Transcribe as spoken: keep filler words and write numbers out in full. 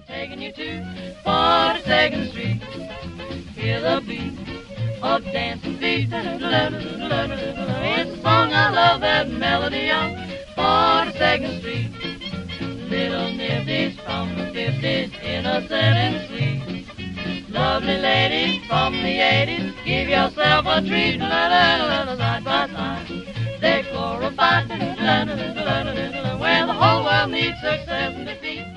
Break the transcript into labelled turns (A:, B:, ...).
A: taking you to forty-second Street. Hear the beat of dancing feet. It's a song I love, that melody of forty-second Street. Little nifties from the fifties, innocent and sweet. Lovely ladies from the eighties, give yourself a treat. Side by side, they glorify where the whole world needs success and defeat.